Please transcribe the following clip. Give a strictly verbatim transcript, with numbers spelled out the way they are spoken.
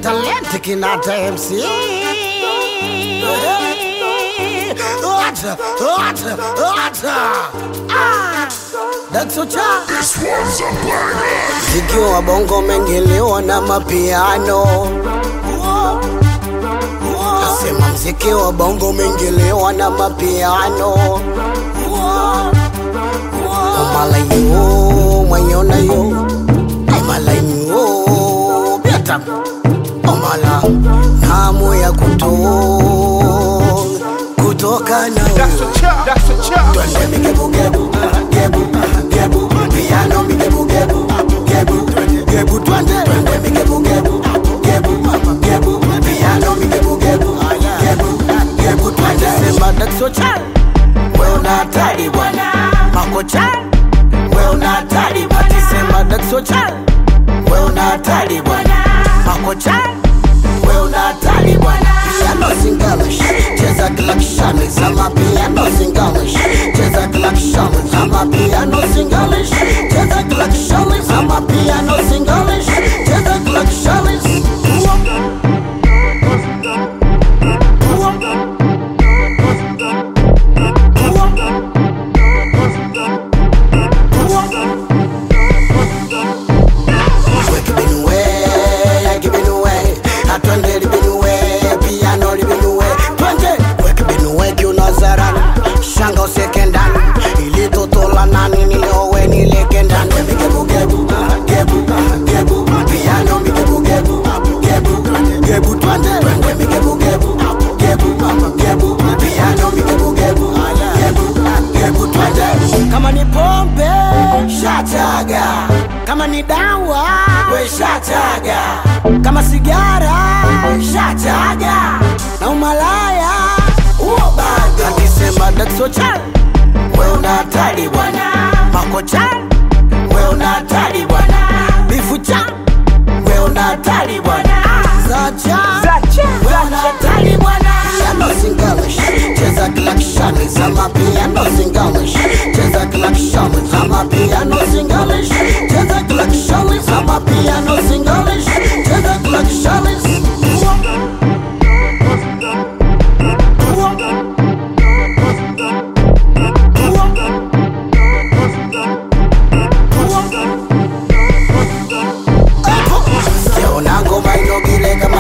Talente Kinata M C. Ota, ota, ota. Ah, that's so cha. This one's a banger. Mziki wa bongo mengelewa na mapiano. Nasema mziki wa bongo mengelewa na mapiano. Omalayo, mayona yo. Omalayo, biata. Omala, namu ya kuto. Kutoka na twende migebu gebu, gebu, gebu. Piano migebu gebu, gebu, gebu. Twende, twende migebu gebu, gebu, gebu. Piano migebu gebu, gebu, gebu. Twende sema dakso cha. We unatari bwana, makocha. We unatari bwana, sema dakso cha. We unatari bwana, makocha. We unatari bwana. Piano singalish, cheza klakshani. Sama piano singalish, cheza klakshani. Sama piano singalish, cheza klakshani. Sama piano singalish, cheza klakshani. Shanga usekendani ili totola nani nileowe nilekendani. Migebu gebu, gebu, gebu. Piano migebu gebu, gebu, gebu. Twende, twende migebu gebu, gebu, gebu. Piano migebu gebu, gebu, gebu. Twende. Kama ni pombe, shataga. Kama ni dawa, we shataga. Kama sigara, shataga. Na umalaya, uo baga. Akisema dakso cha. We unatari bwana, makocha. We unatari bwana, bifu cha. We unatari bwana, zacha. We unatari bwana. Piano singalish, cheza klakshani. Sama piano singalish, cheza klakshani. Sama piano singalish, cheza klakshani. Sama piano singalish, cheza klakshani. Ngoma inogile